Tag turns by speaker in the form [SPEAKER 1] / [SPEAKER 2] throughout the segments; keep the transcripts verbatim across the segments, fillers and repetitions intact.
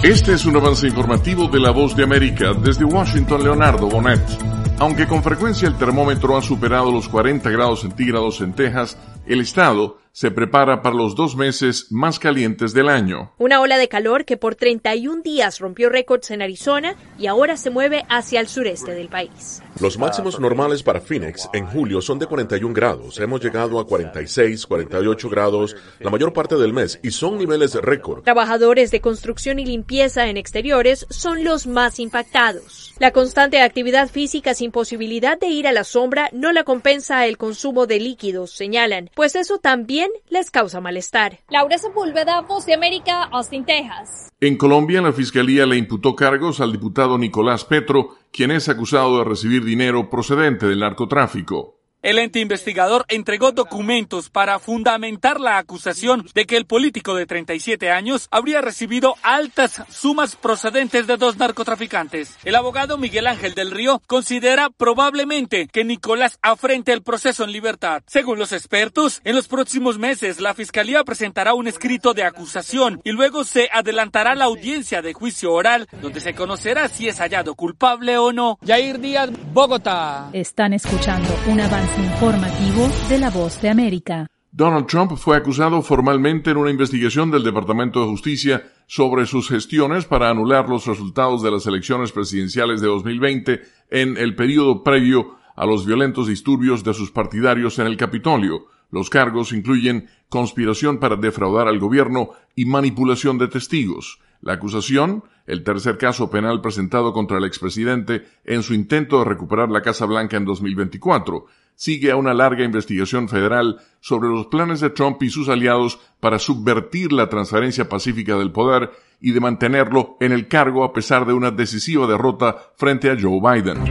[SPEAKER 1] Este es un avance informativo de La Voz de América. Desde Washington, Leonardo Bonet. Aunque con frecuencia el termómetro ha superado los cuarenta grados centígrados en Texas, el estado se prepara para los dos meses más calientes del año.
[SPEAKER 2] Una ola de calor que por treinta y un días rompió récords en Arizona y ahora se mueve hacia el sureste del país.
[SPEAKER 3] Los máximos normales para Phoenix en julio son de cuarenta y un grados. Hemos llegado a cuarenta y seis, cuarenta y ocho grados la mayor parte del mes y son niveles récord.
[SPEAKER 2] Trabajadores de construcción y limpieza en exteriores son los más impactados. La constante actividad física sin posibilidad de ir a la sombra no la compensa el consumo de líquidos, señalan, pues eso también les causa malestar.
[SPEAKER 4] Laura Sepúlveda, Voz de América, Austin, Texas.
[SPEAKER 1] En Colombia, la Fiscalía le imputó cargos al diputado Nicolás Petro, quien es acusado de recibir dinero procedente del narcotráfico.
[SPEAKER 5] El ente investigador entregó documentos para fundamentar la acusación de que el político de treinta y siete años habría recibido altas sumas procedentes de dos narcotraficantes. El abogado Miguel Ángel del Río considera probablemente que Nicolás afrente el proceso en libertad. Según los expertos, en los próximos meses la Fiscalía presentará un escrito de acusación y luego se adelantará la audiencia de juicio oral, donde se conocerá si es hallado culpable o no. Yair Díaz, Bogotá.
[SPEAKER 6] Están escuchando un avance informativo de La Voz de América.
[SPEAKER 1] Donald Trump fue acusado formalmente en una investigación del Departamento de Justicia sobre sus gestiones para anular los resultados de las elecciones presidenciales de dos mil veinte en el periodo previo a los violentos disturbios de sus partidarios en el Capitolio. Los cargos incluyen conspiración para defraudar al gobierno y manipulación de testigos. La acusación, el tercer caso penal presentado contra el expresidente en su intento de recuperar la Casa Blanca en dos mil veinticuatro, sigue a una larga investigación federal sobre los planes de Trump y sus aliados para subvertir la transferencia pacífica del poder y de mantenerlo en el cargo a pesar de una decisiva derrota frente a Joe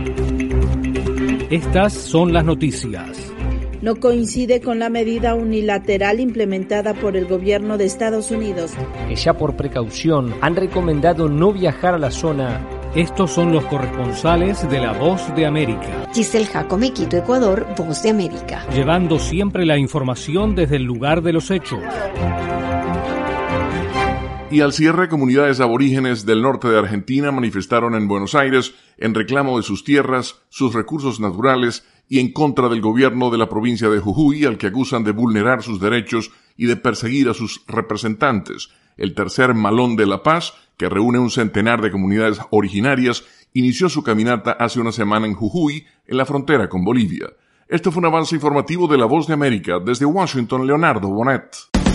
[SPEAKER 1] Biden.
[SPEAKER 7] Estas son las noticias.
[SPEAKER 8] No coincide con la medida unilateral implementada por el gobierno de Estados Unidos.
[SPEAKER 9] Que ya por precaución han recomendado no viajar a la zona.
[SPEAKER 7] Estos son los corresponsales de La Voz de América.
[SPEAKER 10] Giselle Jacome, Quito, Ecuador, Voz de América.
[SPEAKER 7] Llevando siempre la información desde el lugar de los hechos.
[SPEAKER 1] Y al cierre, comunidades aborígenes del norte de Argentina manifestaron en Buenos Aires en reclamo de sus tierras, sus recursos naturales y en contra del gobierno de la provincia de Jujuy, al que acusan de vulnerar sus derechos y de perseguir a sus representantes. El tercer Malón de la Paz, que reúne un centenar de comunidades originarias, inició su caminata hace una semana en Jujuy, en la frontera con Bolivia. Esto fue un avance informativo de La Voz de América. Desde Washington, Leonardo Bonet.